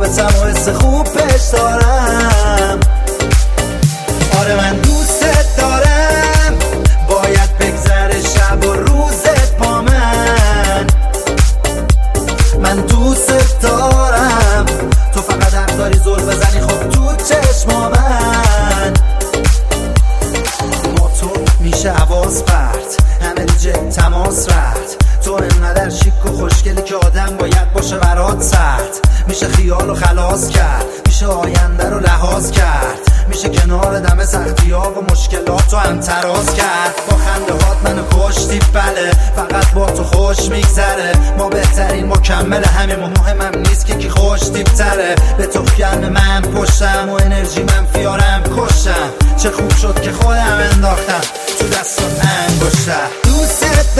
واسم و حس خوب پیش دارم. آره من دوست دارم، باید بگذره شب و روزت با من دوست دارم. تو فقط حق داری زل بزنی خب تو چشما من. با تو میشه حواس پرت، همه دیجه تماس رد. تو انقدر شیک و خوشگلی که آدم باید باشه برات سرد. میشه خیال و خلاص کرد، میشه آینده رو لحاظ کرد، میشه کنار دم سختی ها و مشکلات رو هم تراز کرد. با خنده هات منو کشتی بله، فقط با تو خوش میگذره. ما بهترین مکمل همین مهمم نیست که کی خوش تیبتره. به تو گرم من پشتم و انرژی من فیارم کشم. چه خوب شد که خودم انداختم تو دستات انگشتر. دوست